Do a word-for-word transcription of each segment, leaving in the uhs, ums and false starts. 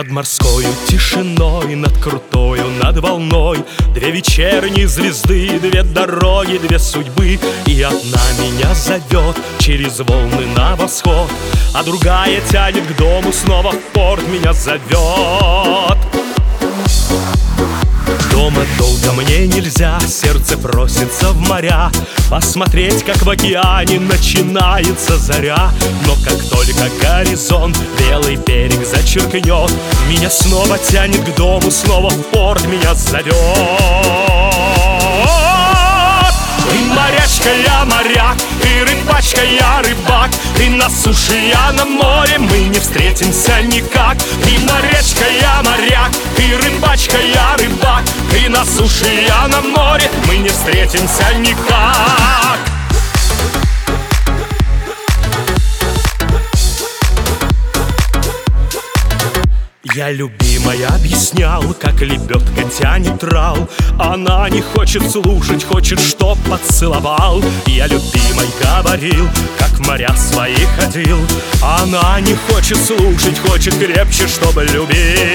Над морскою тишиной, над крутою, над волной две вечерние звезды, две дороги, две судьбы. И одна меня зовет через волны на восход, а другая тянет к дому, снова в порт меня зовет. Дома долго мне нельзя, сердце просится в моря, посмотреть, как в океане начинается заря. Но как только горизонт белый берег зачеркнет, меня снова тянет к дому, снова в порт меня зовет. Ты морячка, я моряк, ты рыбачка, я рыбак, ты на суше, я на море, мы не встретимся никак. Ты морячка, я моряк, ты рыбачка, я рыбак, ты на суше, я на море, мы не встретимся никак. Я любимой объяснял, как лебедка тянет трал. Она не хочет слушать, хочет, чтоб поцеловал. Я любимой говорил, как в моря свои ходил. Она не хочет слушать, хочет крепче, чтобы любил.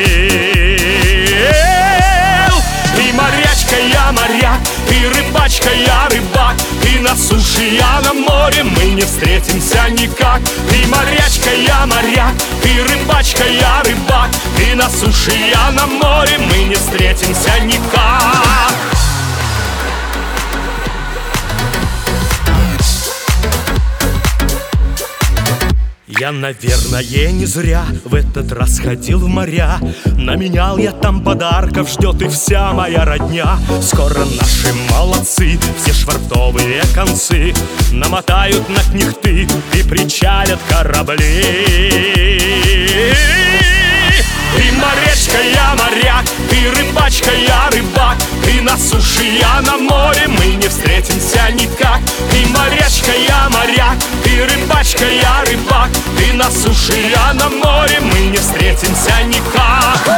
Ты морячка, я моряк, ты рыбачка, я рыбак, ты на суше, я на море, мы не встретимся никак. Ты морячка, я моряк, ты рыбачка, я рыбак, ты на суше, я на море, мы не встретимся никак. Я, наверное, не зря в этот раз ходил в моря. Наменял я там подарков, ждет их вся моя родня. Скоро наши молодцы, все швартовые концы, намотают на книхты и причалят корабли. Ты морячка, я моряк, ты рыбачка, я рыбак, ты на суше, я на море, мы не встретимся никак. Ты морячка, я моряк, ты рыбачка, я рыбак, ты на суше, я на море, мы не встретимся никак.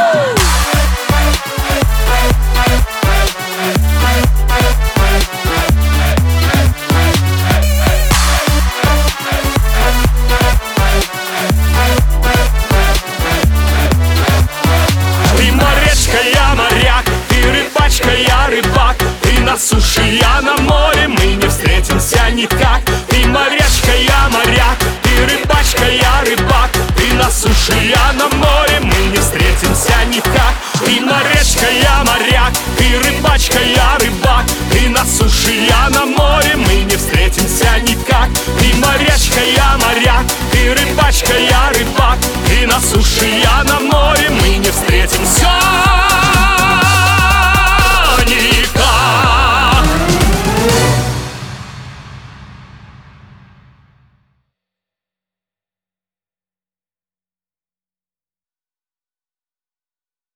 Я рыбак, ты на суше, я на море, мы не встретимся никак. Ты морячка, я моряк, ты рыбачка, я рыбак, ты на суше, я на море, мы не встретимся никак. Ты морячка, я моряк, ты рыбачка, я рыбак, ты на суше, я на море, мы не встретимся никак. Ты морячка, я моряк, ты рыбачка, я рыбак, ты на суше, я на море, мы не встретимся.